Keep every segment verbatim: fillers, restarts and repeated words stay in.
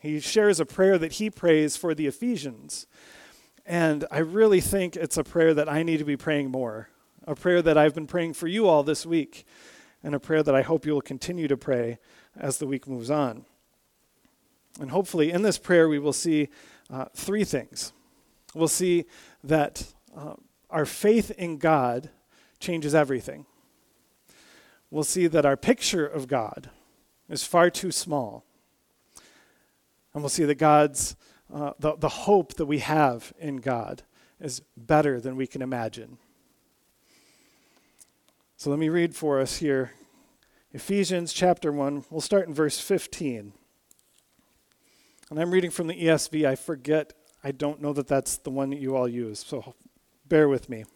He shares a prayer that he prays for the Ephesians. And I really think it's a prayer that I need to be praying more, a prayer that I've been praying for you all this week, and a prayer that I hope you will continue to pray as the week moves on. And hopefully in this prayer we will see uh, three things. We'll see that uh, our faith in God changes everything. We'll see that our picture of God is far too small. And we'll see that God's Uh, the, the hope that we have in God is better than we can imagine. So let me read for us here. Ephesians chapter one, we'll start in verse fifteen. And I'm reading from the E S V. I forget, I don't know that that's the one that you all use, so bear with me.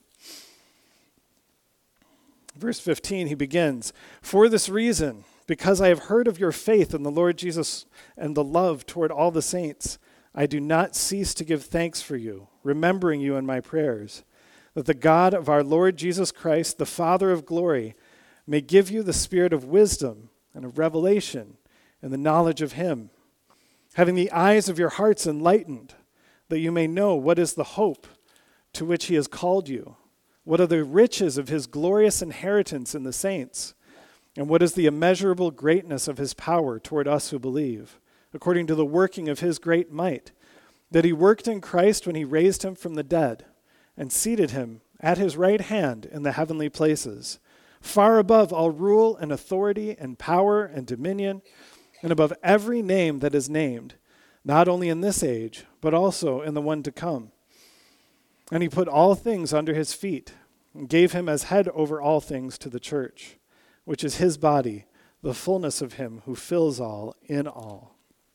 Verse fifteen, he begins, "For this reason, because I have heard of your faith in the Lord Jesus and the love toward all the saints, I do not cease to give thanks for you, remembering you in my prayers, that the God of our Lord Jesus Christ, the Father of glory, may give you the spirit of wisdom and of revelation and the knowledge of him, having the eyes of your hearts enlightened, that you may know what is the hope to which he has called you, what are the riches of his glorious inheritance in the saints, and what is the immeasurable greatness of his power toward us who believe, according to the working of his great might, that he worked in Christ when he raised him from the dead and seated him at his right hand in the heavenly places, far above all rule and authority and power and dominion, and above every name that is named, not only in this age, but also in the one to come. And he put all things under his feet and gave him as head over all things to the church, which is his body, the fullness of him who fills all in all."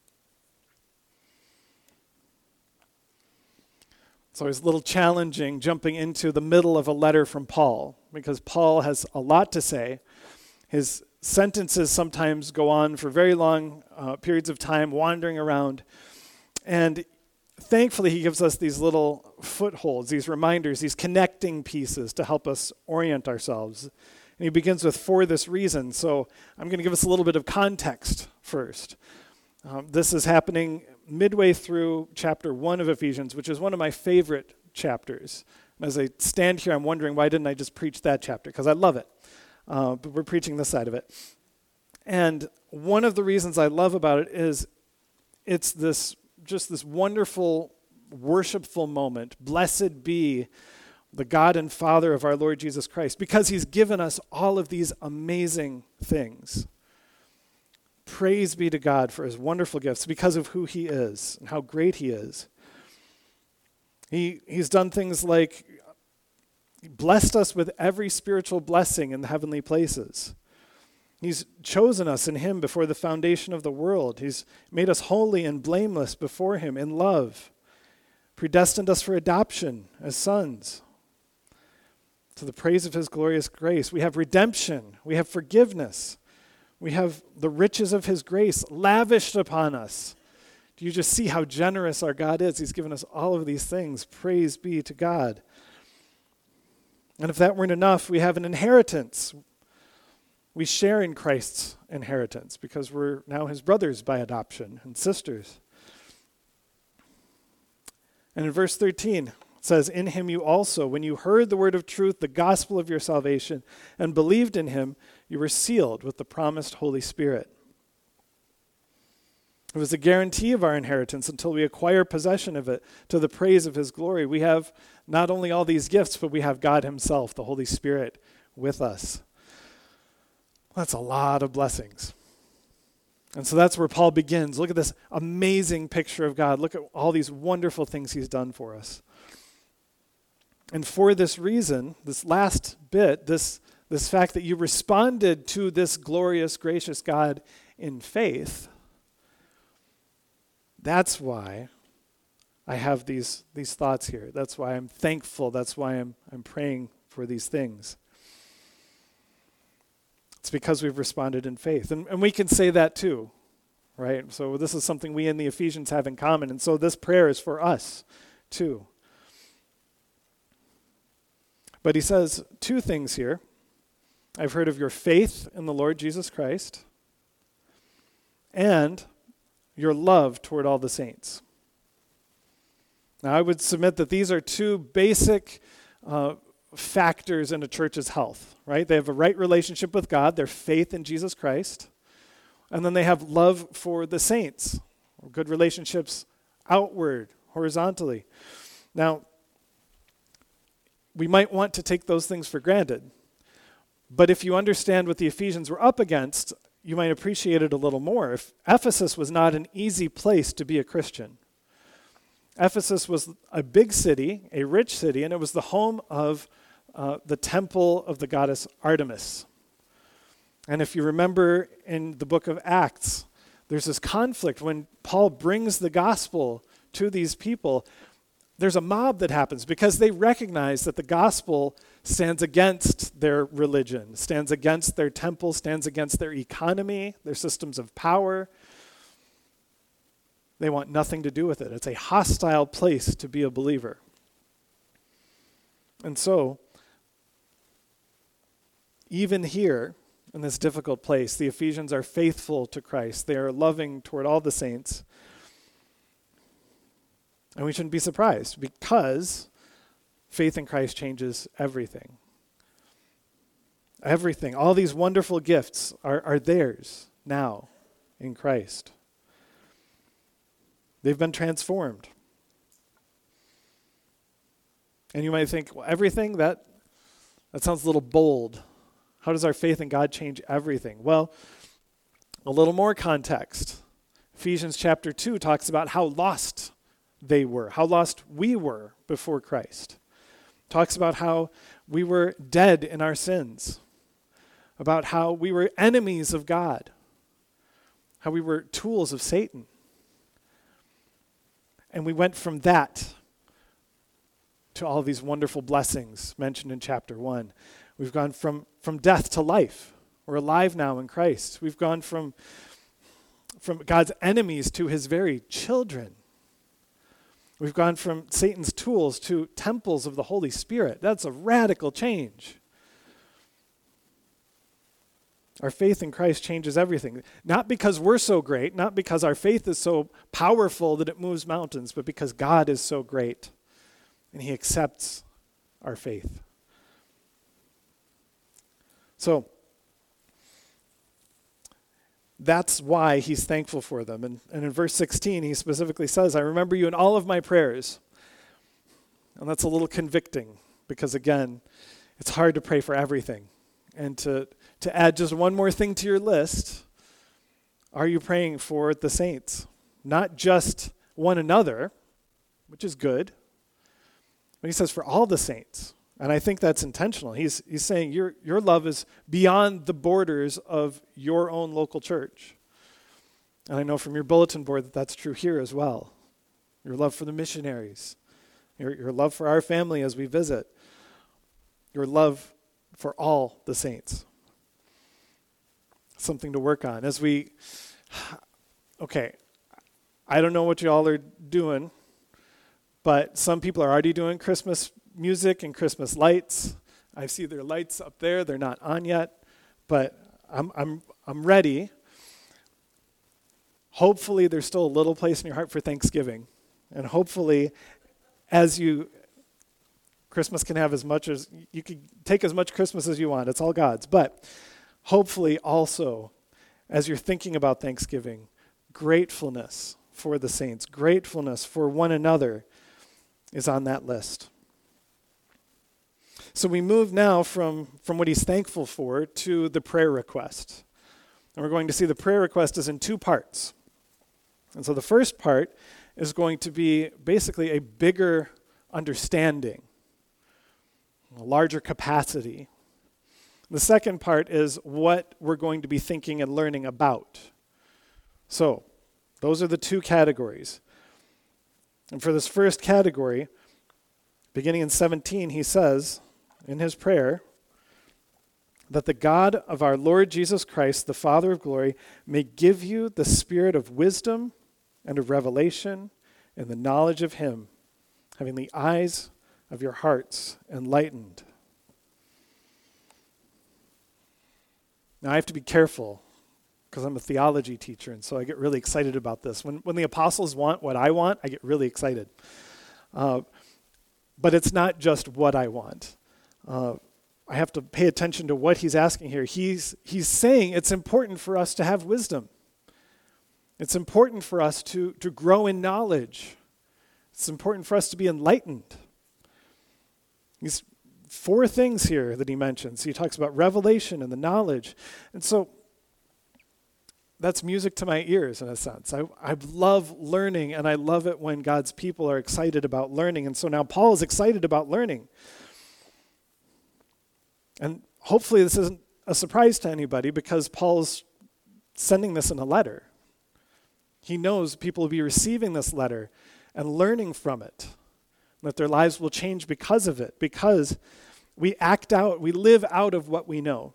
So it's a little challenging jumping into the middle of a letter from Paul, because Paul has a lot to say. His sentences sometimes go on for very long uh, periods of time, wandering around. And thankfully, he gives us these little footholds, these reminders, these connecting pieces to help us orient ourselves. And he begins with, "For this reason." So I'm going to give us a little bit of context first. Um, this is happening midway through chapter one of Ephesians, which is one of my favorite chapters. And as I stand here, I'm wondering, why didn't I just preach that chapter? Because I love it. Uh, but we're preaching this side of it. And one of the reasons I love about it is it's this just this wonderful, worshipful moment. Blessed be the God and Father of our Lord Jesus Christ, because he's given us all of these amazing things. Praise be to God for his wonderful gifts because of who he is and how great he is. He, he's done things like he blessed us with every spiritual blessing in the heavenly places. He's chosen us in him before the foundation of the world. He's made us holy and blameless before him in love, predestined us for adoption as sons, to the praise of his glorious grace. We have redemption. We have forgiveness. We have the riches of his grace lavished upon us. Do you just see how generous our God is? He's given us all of these things. Praise be to God. And if that weren't enough, we have an inheritance. We share in Christ's inheritance because we're now his brothers by adoption and sisters. And in verse thirteen, it says, "In him you also, when you heard the word of truth, the gospel of your salvation, and believed in him, you were sealed with the promised Holy Spirit." It was a guarantee of our inheritance until we acquire possession of it to the praise of his glory. We have not only all these gifts, but we have God himself, the Holy Spirit, with us. That's a lot of blessings. And so that's where Paul begins. Look at this amazing picture of God. Look at all these wonderful things he's done for us. And for this reason, this last bit, this, this fact that you responded to this glorious, gracious God in faith, that's why I have these, these thoughts here. That's why I'm thankful. That's why I'm, I'm praying for these things. It's because we've responded in faith. And, and we can say that too, right? So this is something we in the Ephesians have in common. And so this prayer is for us too. But he says two things here. I've heard of your faith in the Lord Jesus Christ, and your love toward all the saints. Now, I would submit that these are two basic uh, factors in a church's health, right? They have a right relationship with God, their faith in Jesus Christ, and then they have love for the saints, or good relationships outward, horizontally. Now, we might want to take those things for granted, but if you understand what the Ephesians were up against, you might appreciate it a little more. If Ephesus was not an easy place to be a Christian. Ephesus was a big city, a rich city, and it was the home of uh, the temple of the goddess Artemis. And if you remember in the book of Acts, there's this conflict when Paul brings the gospel to these people. There's a mob that happens because they recognize that the gospel stands against their religion, stands against their temple, stands against their economy, their systems of power. They want nothing to do with it. It's a hostile place to be a believer. And so, even here, in this difficult place, the Ephesians are faithful to Christ. They are loving toward all the saints. And we shouldn't be surprised because faith in Christ changes everything. Everything. All these wonderful gifts are, are theirs now in Christ. They've been transformed. And you might think, well, everything? That, that sounds a little bold. How does our faith in God change everything? Well, a little more context. Ephesians chapter two talks about how lost they were, how lost we were before Christ. Talks about how we were dead in our sins, about how we were enemies of God, how we were tools of Satan. And we went from that to all these wonderful blessings mentioned in chapter one. We've gone from, from death to life. We're alive now in Christ. We've gone from, from God's enemies to his very children. We've gone from Satan's tools to temples of the Holy Spirit. That's a radical change. Our faith in Christ changes everything. Not because we're so great, not because our faith is so powerful that it moves mountains, but because God is so great and he accepts our faith. So, that's why he's thankful for them. And, and in verse sixteen, he specifically says, I remember you in all of my prayers. And that's a little convicting because, again, it's hard to pray for everything. And to, to add just one more thing to your list, are you praying for the saints? Not just one another, which is good, but he says for all the saints. And I think that's intentional. He's he's saying your your love is beyond the borders of your own local church. And I know from your bulletin board that that's true here as well. Your love for the missionaries, your your love for our family as we visit, your love for all the saints. Something to work on as we. Okay, I don't know what y'all are doing, but some people are already doing Christmas music and Christmas lights. I see their lights up there. They're not on yet, but I'm I'm I'm ready. Hopefully there's still a little place in your heart for Thanksgiving. And hopefully as you Christmas can have as much as you can take as much Christmas as you want. It's all God's. But hopefully also as you're thinking about Thanksgiving, gratefulness for the saints, gratefulness for one another is on that list. So we move now from, from what he's thankful for to the prayer request. And we're going to see the prayer request is in two parts. And so the first part is going to be basically a bigger understanding, a larger capacity. The second part is what we're going to be thinking and learning about. So those are the two categories. And for this first category, beginning in seventeen, he says, in his prayer, that the God of our Lord Jesus Christ, the Father of glory, may give you the spirit of wisdom and of revelation and the knowledge of him, having the eyes of your hearts enlightened. Now I have to be careful. because I'm a theology teacher, and so I get really excited about this. When when the apostles want what I want, I get really excited. Uh, but it's not just what I want. Uh, I have to pay attention to what he's asking here. He's he's saying it's important for us to have wisdom. It's important for us to, to grow in knowledge. It's important for us to be enlightened. These four things here that he mentions. He talks about revelation and the knowledge. And so that's music to my ears in a sense. I, I love learning, and I love it when God's people are excited about learning. And so now Paul is excited about learning. And hopefully this isn't a surprise to anybody because Paul's sending this in a letter. He knows people will be receiving this letter and learning from it, and that their lives will change because of it, because we act out, we live out of what we know.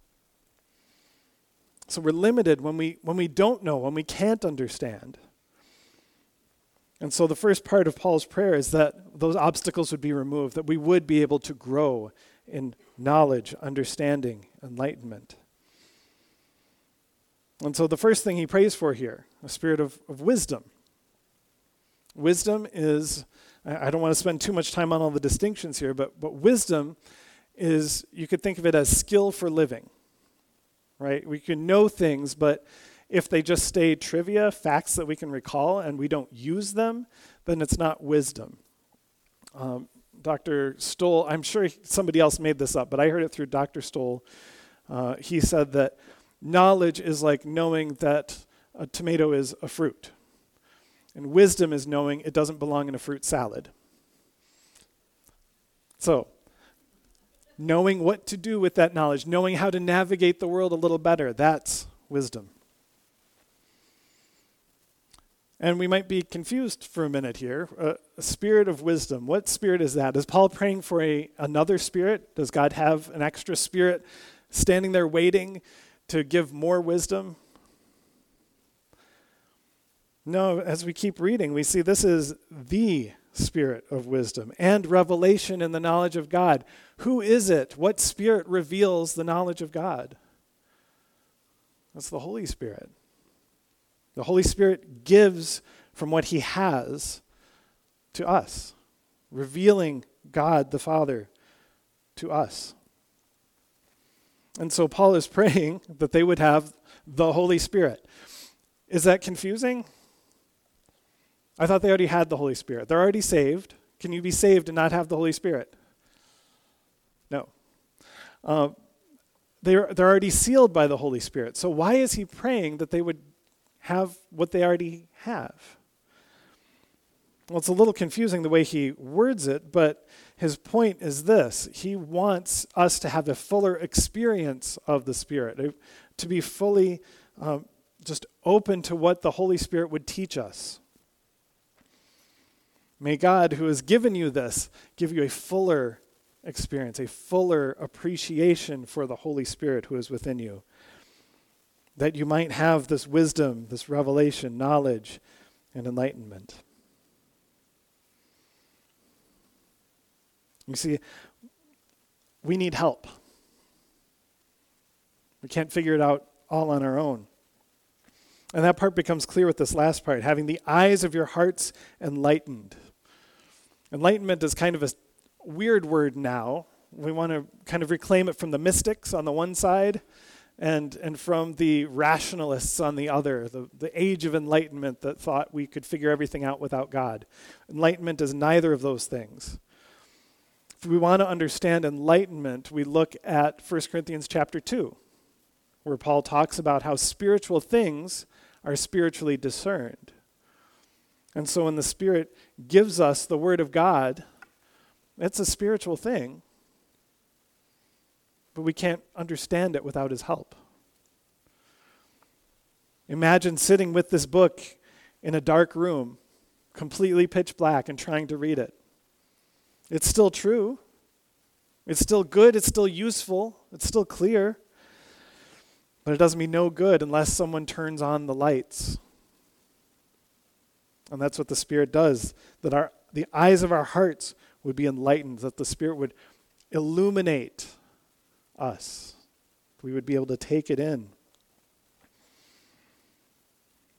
So we're limited when we when we don't know, when we can't understand. And so the first part of Paul's prayer is that those obstacles would be removed, that we would be able to grow in knowledge, understanding, enlightenment. And so the first thing he prays for here, a spirit of, of wisdom. Wisdom is, I don't want to spend too much time on all the distinctions here, but, but wisdom is, you could think of it as skill for living, right? We can know things, but if they just stay trivia, facts that we can recall, and we don't use them, then it's not wisdom. Um, Doctor Stoll, I'm sure somebody else made this up, but I heard it through Doctor Stoll. Uh, he said that knowledge is like knowing that a tomato is a fruit. And wisdom is knowing it doesn't belong in a fruit salad. So, knowing what to do with that knowledge, knowing how to navigate the world a little better, that's wisdom. And we might be confused for a minute here. Uh, a spirit of wisdom, what spirit is that? Is Paul praying for a another spirit? Does God have an extra spirit standing there waiting to give more wisdom? No, as we keep reading, we see this is the spirit of wisdom and revelation in the knowledge of God. Who is it? What spirit reveals the knowledge of God? That's the Holy Spirit. The Holy Spirit gives from what he has to us, revealing God the Father to us. And so Paul is praying that they would have the Holy Spirit. Is that confusing? I thought they already had the Holy Spirit. They're already saved. Can you be saved and not have the Holy Spirit? No. Uh, they're, they're already sealed by the Holy Spirit. So why is he praying that they would have what they already have? Well, it's a little confusing the way he words it, but his point is this. He wants us to have a fuller experience of the Spirit, to be fully um, just open to what the Holy Spirit would teach us. May God, who has given you this, give you a fuller experience, a fuller appreciation for the Holy Spirit who is within you, that you might have this wisdom, this revelation, knowledge, and enlightenment. You see, we need help. We can't figure it out all on our own. And that part becomes clear with this last part, having the eyes of your hearts enlightened. Enlightenment is kind of a weird word now. We want to kind of reclaim it from the mystics on the one side and, and from the rationalists on the other, the, the age of enlightenment that thought we could figure everything out without God. Enlightenment is neither of those things. If we want to understand enlightenment, we look at First Corinthians chapter two, where Paul talks about how spiritual things are spiritually discerned. And so when the Spirit gives us the Word of God, it's a spiritual thing, but we can't understand it without His help. Imagine sitting with this book in a dark room, completely pitch black, and trying to read it. It's still true. It's still good. It's still useful. It's still clear. But it does me no good unless someone turns on the lights. And that's what the Spirit does, that our the eyes of our hearts would be enlightened, that the Spirit would illuminate us. We would be able to take it in.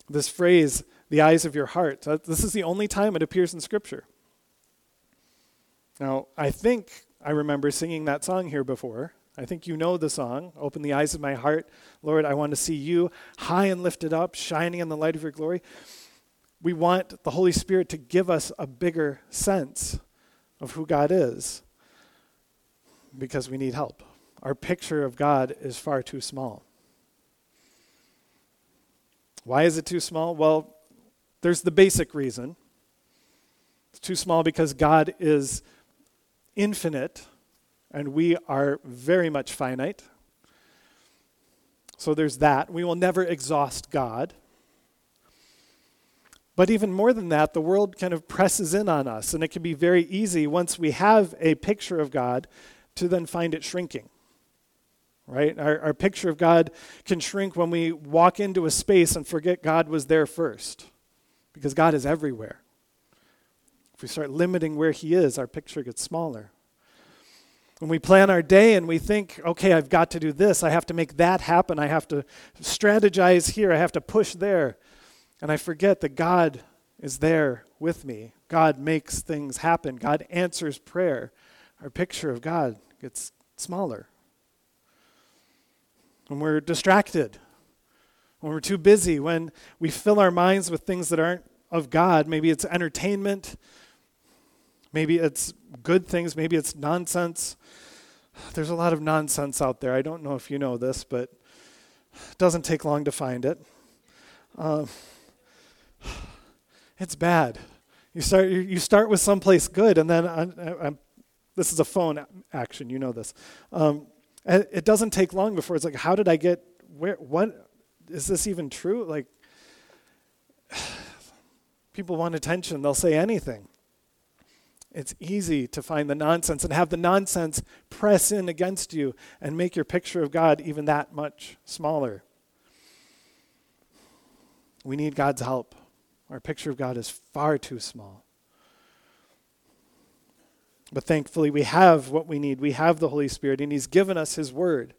This phrase, the eyes of your heart, this is the only time it appears in Scripture. Now, I think I remember singing that song here before. I think you know the song, Open the Eyes of My Heart. Lord, I want to see you high and lifted up, shining in the light of your glory. We want the Holy Spirit to give us a bigger sense of who God is because we need help. Our picture of God is far too small. Why is it too small? Well, there's the basic reason. It's too small because God is infinite and we are very much finite. So there's that. We will never exhaust God. But even more than that, the world kind of presses in on us, and it can be very easy once we have a picture of God to then find it shrinking. Right? Our, our picture of God can shrink when we walk into a space and forget God was there first, because God is everywhere. If we start limiting where he is, our picture gets smaller. When we plan our day and we think, okay, I've got to do this, I have to make that happen, I have to strategize here, I have to push there, and I forget that God is there with me. God makes things happen. God answers prayer. Our picture of God gets smaller. When we're distracted, when we're too busy, when we fill our minds with things that aren't of God, maybe it's entertainment, maybe it's good things, maybe it's nonsense. There's a lot of nonsense out there. I don't know if you know this, but it doesn't take long to find it. Um, it's bad. You start you, you start with someplace good, and then I, I, I'm, this is a phone action. You know this. Um, and it doesn't take long before it's like, how did I get where? What is this even true? Like, people want attention. They'll say anything. It's easy to find the nonsense and have the nonsense press in against you and make your picture of God even that much smaller. We need God's help. Our picture of God is far too small. But thankfully, we have what we need. We have the Holy Spirit, and he's given us his word.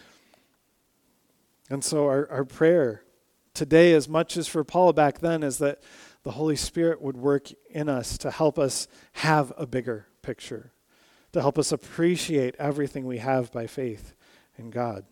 And so our, our prayer today, as much as for Paul back then, is that the Holy Spirit would work in us to help us have a bigger picture, to help us appreciate everything we have by faith in God.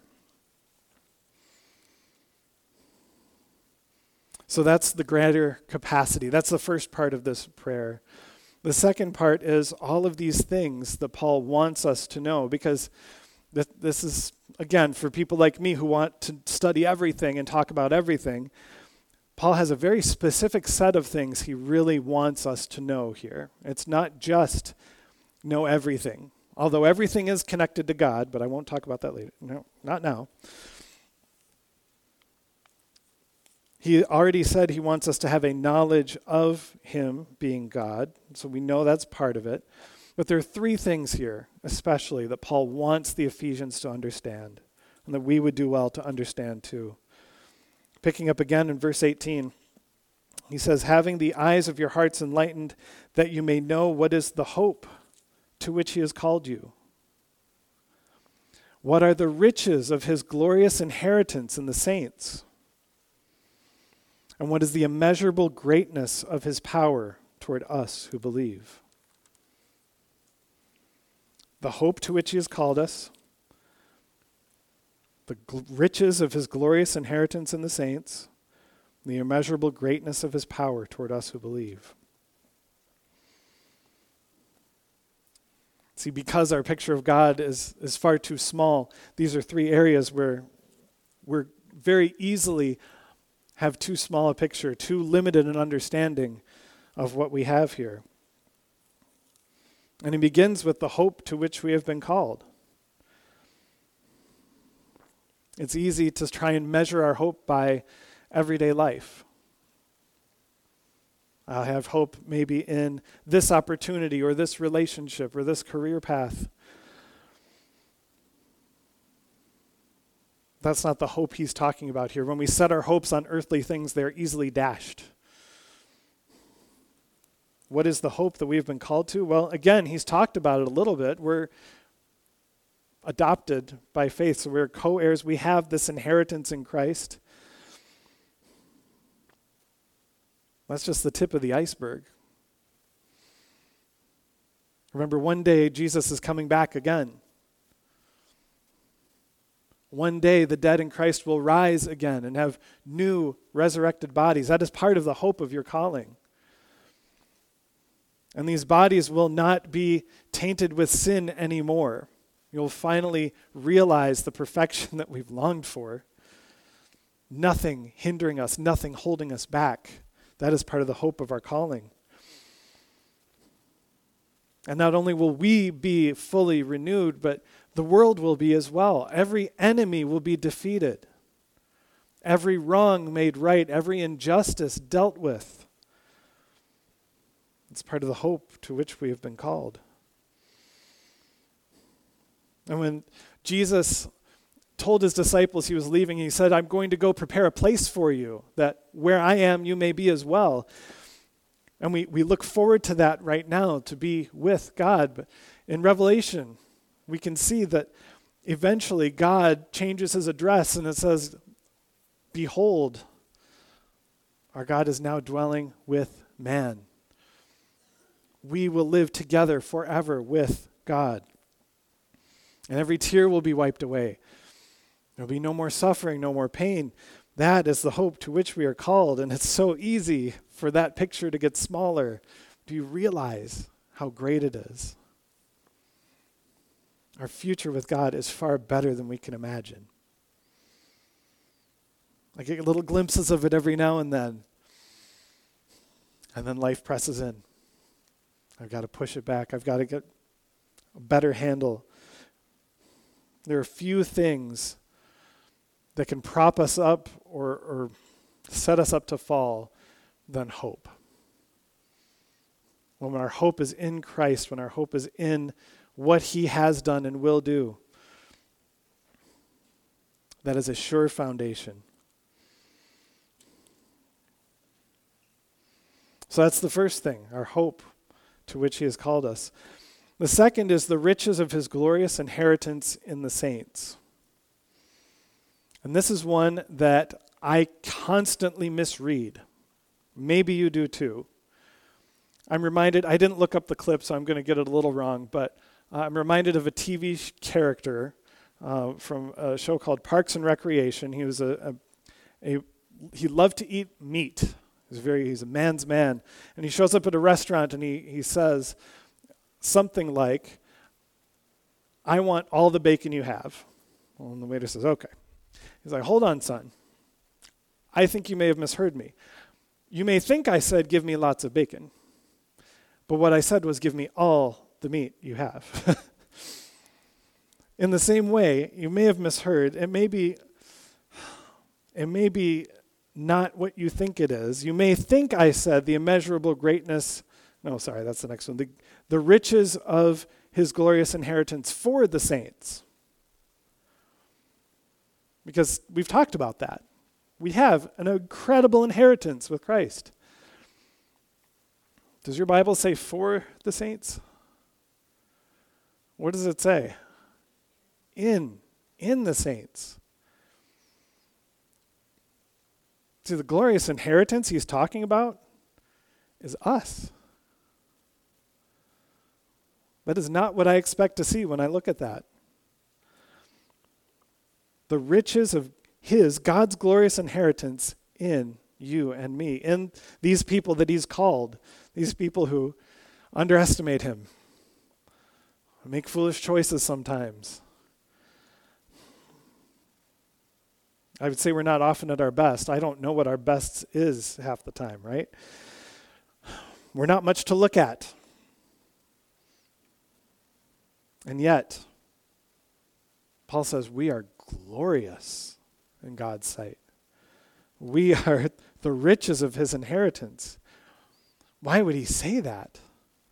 So that's the greater capacity. That's the first part of this prayer. The second part is all of these things that Paul wants us to know, because th- this is, again, for people like me who want to study everything and talk about everything, Paul has a very specific set of things he really wants us to know here. It's not just know everything, although everything is connected to God, but I won't talk about that later. No, not now. He already said he wants us to have a knowledge of him being God, so we know that's part of it. But there are three things here, especially, that Paul wants the Ephesians to understand, and that we would do well to understand too. Picking up again in verse eighteen, he says, having the eyes of your hearts enlightened, that you may know what is the hope to which he has called you. What are the riches of his glorious inheritance in the saints? And what is the immeasurable greatness of his power toward us who believe? The hope to which he has called us, the gl- riches of his glorious inheritance in the saints, the immeasurable greatness of his power toward us who believe. See, because our picture of God is, is far too small, these are three areas where we're very easily have too small a picture, too limited an understanding of what we have here. And he begins with the hope to which we have been called. It's easy to try and measure our hope by everyday life. I have hope maybe in this opportunity or this relationship or this career path. That's not the hope he's talking about here. When we set our hopes on earthly things, they're easily dashed. What is the hope that we've been called to? Well, again, he's talked about it a little bit. We're adopted by faith, so we're co-heirs. We have this inheritance in Christ. That's just the tip of the iceberg. Remember, one day Jesus is coming back again. One day the dead in Christ will rise again and have new resurrected bodies. That is part of the hope of your calling. And these bodies will not be tainted with sin anymore. You'll finally realize the perfection that we've longed for. Nothing hindering us, nothing holding us back. That is part of the hope of our calling. And not only will we be fully renewed, but the world will be as well. Every enemy will be defeated. Every wrong made right, every injustice dealt with. It's part of the hope to which we have been called. And when Jesus told his disciples he was leaving, he said, I'm going to go prepare a place for you, that where I am, you may be as well. And we, we look forward to that right now, to be with God. But in Revelation, we can see that eventually God changes his address and it says, behold, our God is now dwelling with man. We will live together forever with God. And every tear will be wiped away. There will be no more suffering, no more pain. That is the hope to which we are called. And it's so easy for that picture to get smaller. Do you realize how great it is? Our future with God is far better than we can imagine. I get little glimpses of it every now and then. And then life presses in. I've got to push it back. I've got to get a better handle. There are few things that can prop us up or, or set us up to fall than hope. When our hope is in Christ, when our hope is in what he has done and will do, that is a sure foundation. So that's the first thing, our hope to which he has called us. The second is the riches of his glorious inheritance in the saints. And this is one that I constantly misread. Maybe you do too. I'm reminded, I didn't look up the clip, so I'm going to get it a little wrong, but uh, I'm reminded of a T V sh- character uh, from a show called Parks and Recreation. He was a, a, a he loved to eat meat. He's very he's a man's man, and he shows up at a restaurant and he he says something like, "I want all the bacon you have." Well, and the waiter says, "Okay." He's like, "Hold on, son. I think you may have misheard me. You may think I said give me lots of bacon, but what I said was give me all the meat you have." In the same way, you may have misheard. It may be, it may be not what you think it is. You may think I said the immeasurable greatness. No, sorry, that's the next one. The, the riches of his glorious inheritance for the saints. Because we've talked about that. We have an incredible inheritance with Christ. Does your Bible say for the saints? What does it say? In, in the saints. See, the glorious inheritance he's talking about is us. That is not what I expect to see when I look at that. The riches of his, God's glorious inheritance in you and me, in these people that he's called, these people who underestimate him, make foolish choices sometimes. I would say we're not often at our best. I don't know what our best is half the time, right? We're not much to look at. And yet, Paul says we are glorious in God's sight. We are the riches of his inheritance. Why would he say that?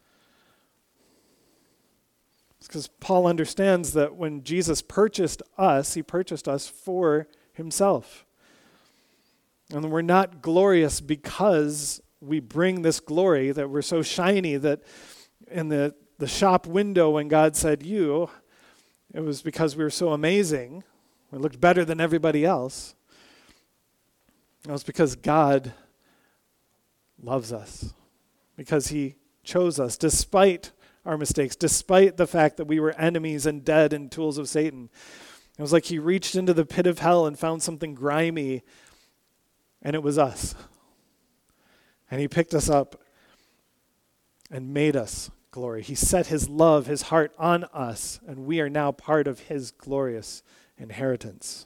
It's because Paul understands that when Jesus purchased us, he purchased us for himself. And we're not glorious because we bring this glory, that we're so shiny that in the, the shop window when God said you, it was because we were so amazing. We looked better than everybody else. It was because God loves us because he chose us despite our mistakes, despite the fact that we were enemies and dead and tools of Satan. It was like he reached into the pit of hell and found something grimy, and it was us. And he picked us up and made us glory. He set his love, his heart on us, and we are now part of his glorious inheritance.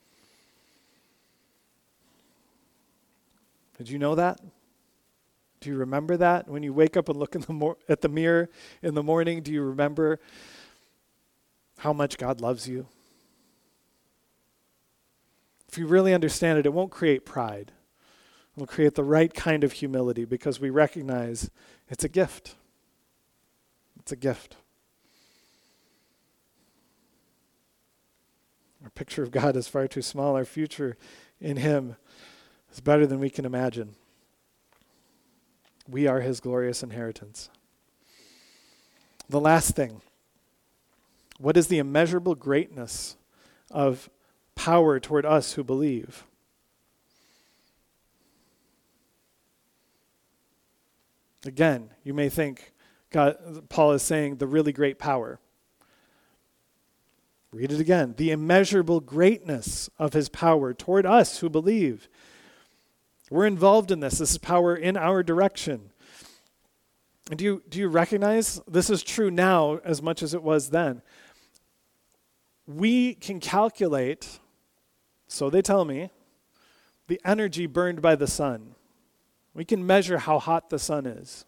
Did you know that? Do you remember that? When you wake up and look in the mor- at the mirror in the morning, do you remember how much God loves you? If you really understand it, it won't create pride. It will create the right kind of humility because we recognize it's a gift. It's a gift. Our picture of God is far too small. Our future in him is better than we can imagine. We are his glorious inheritance. The last thing. What is the immeasurable greatness of power toward us who believe? Again, you may think God, Paul is saying the really great power. Read it again. The immeasurable greatness of his power toward us who believe. We're involved in this. This is power in our direction. And do you, do you recognize this is true now as much as it was then? We can calculate, so they tell me, the energy burned by the sun. We can measure how hot the sun is.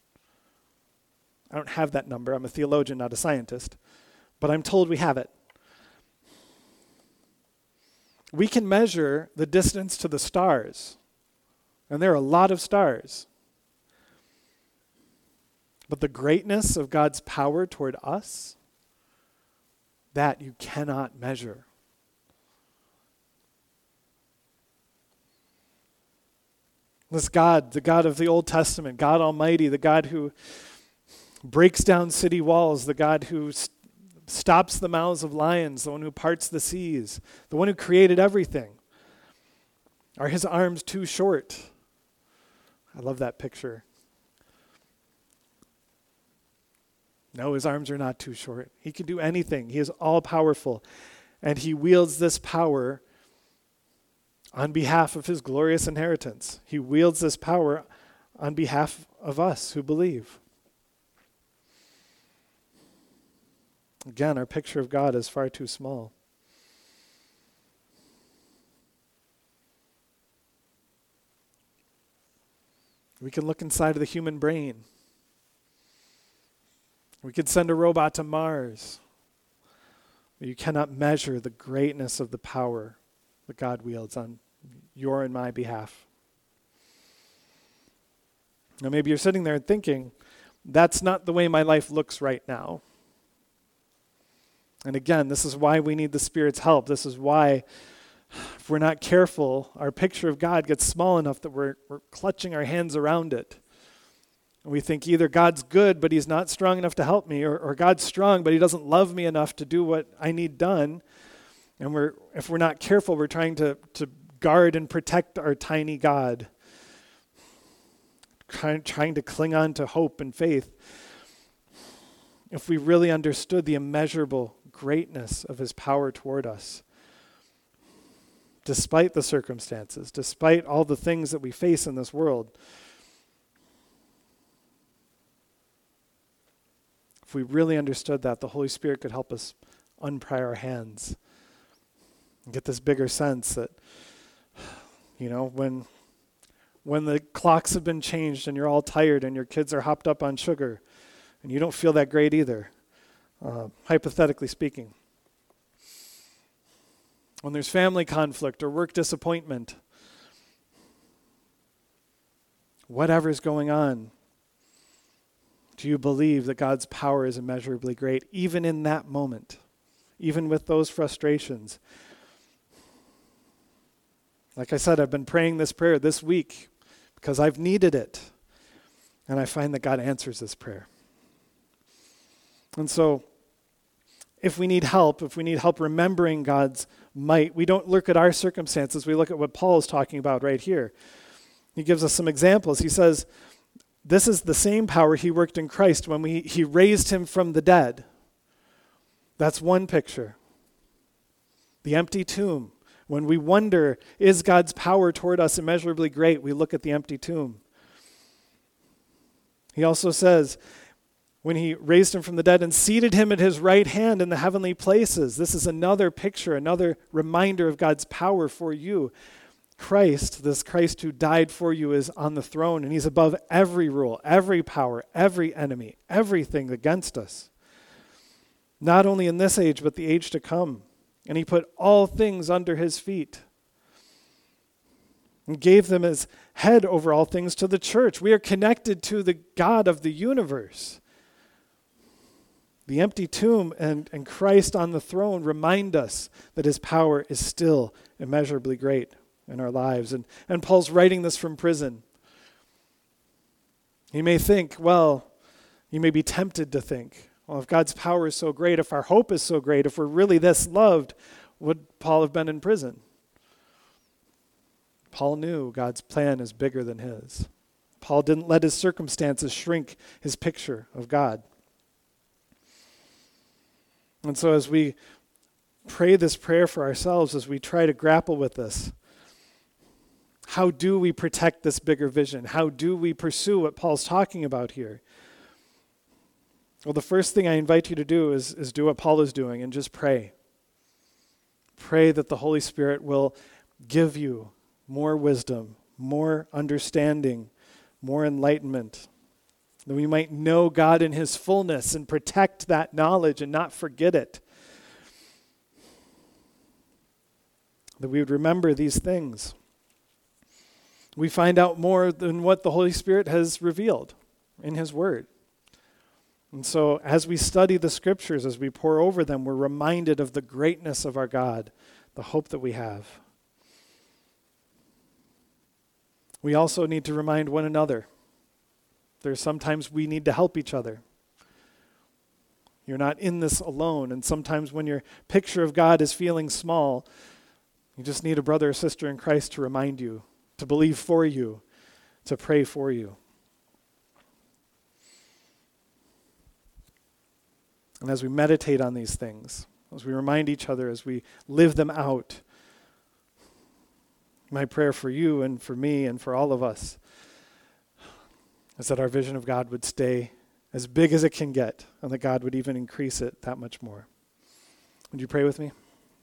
I don't have that number. I'm a theologian, not a scientist. But I'm told we have it. We can measure the distance to the stars. And there are a lot of stars. But the greatness of God's power toward us, that you cannot measure. This God, the God of the Old Testament, God Almighty, the God who breaks down city walls, the God who st- stops the mouths of lions, the one who parts the seas, the one who created everything. Are his arms too short? I love that picture. No, his arms are not too short. He can do anything. He is all-powerful. And he wields this power on behalf of his glorious inheritance. He wields this power on behalf of us who believe. Again, our picture of God is far too small. We can look inside of the human brain. We could send a robot to Mars. But you cannot measure the greatness of the power that God wields on your and my behalf. Now maybe you're sitting there thinking, that's not the way my life looks right now. And again, this is why we need the Spirit's help. This is why, if we're not careful, our picture of God gets small enough that we're, we're clutching our hands around it. And we think either God's good, but he's not strong enough to help me, or, or God's strong, but he doesn't love me enough to do what I need done. And we're, if we're not careful, we're trying to, to guard and protect our tiny God, trying, trying to cling on to hope and faith. If we really understood the immeasurable greatness of his power toward us, despite the circumstances, despite all the things that we face in this world, if we really understood that, the Holy Spirit could help us unpry our hands and get this bigger sense that, you know, when when the clocks have been changed and you're all tired and your kids are hopped up on sugar and you don't feel that great either, uh, hypothetically speaking. When there's family conflict or work disappointment, whatever's going on, do you believe that God's power is immeasurably great, even in that moment, even with those frustrations? Like I said, I've been praying this prayer this week because I've needed it. And I find that God answers this prayer. And so, if we need help, if we need help remembering God's might, we don't look at our circumstances, we look at what Paul is talking about right here. He gives us some examples. He says, this is the same power he worked in Christ when we, he raised him from the dead. That's one picture. The empty tomb. When we wonder, is God's power toward us immeasurably great, we look at the empty tomb. He also says, when he raised him from the dead and seated him at his right hand in the heavenly places. This is another picture, another reminder of God's power for you. Christ, this Christ who died for you, is on the throne, and he's above every rule, every power, every enemy, everything against us. Not only in this age, but the age to come. And he put all things under his feet and gave them as head over all things to the church. We are connected to the God of the universe. The empty tomb and, and Christ on the throne remind us that his power is still immeasurably great in our lives. And, and Paul's writing this from prison. He may think, well, you may be tempted to think, well, if God's power is so great, if our hope is so great, if we're really this loved, would Paul have been in prison? Paul knew God's plan is bigger than his. Paul didn't let his circumstances shrink his picture of God. And so as we pray this prayer for ourselves, as we try to grapple with this, how do we protect this bigger vision? How do we pursue what Paul's talking about here? Well, the first thing I invite you to do is, is do what Paul is doing and just pray. Pray that the Holy Spirit will give you more wisdom, more understanding, more enlightenment, that we might know God in his fullness and protect that knowledge and not forget it. That we would remember these things. We find out more than what the Holy Spirit has revealed in his word. And so as we study the scriptures, as we pore over them, we're reminded of the greatness of our God, the hope that we have. We also need to remind one another. There's sometimes we need to help each other. You're not in this alone. And sometimes when your picture of God is feeling small, you just need a brother or sister in Christ to remind you, to believe for you, to pray for you. And as we meditate on these things, as we remind each other, as we live them out, my prayer for you and for me and for all of us is that our vision of God would stay as big as it can get, and that God would even increase it that much more. Would you pray with me?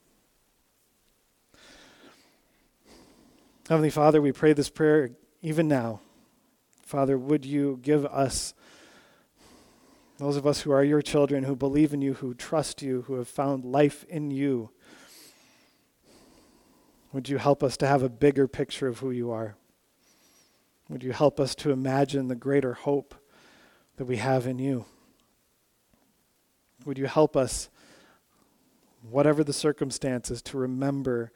Heavenly Father, we pray this prayer even now. Father, would you give us, those of us who are your children, who believe in you, who trust you, who have found life in you, would you help us to have a bigger picture of who you are? Would you help us to imagine the greater hope that we have in you? Would you help us, whatever the circumstances, to remember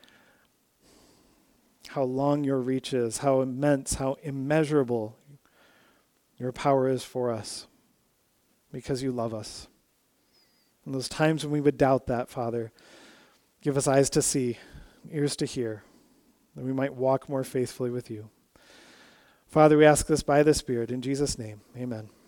how long your reach is, how immense, how immeasurable your power is for us, because you love us. In those times when we would doubt that, Father, give us eyes to see, ears to hear, that we might walk more faithfully with you. Father, we ask this by the Spirit. In Jesus' name, amen.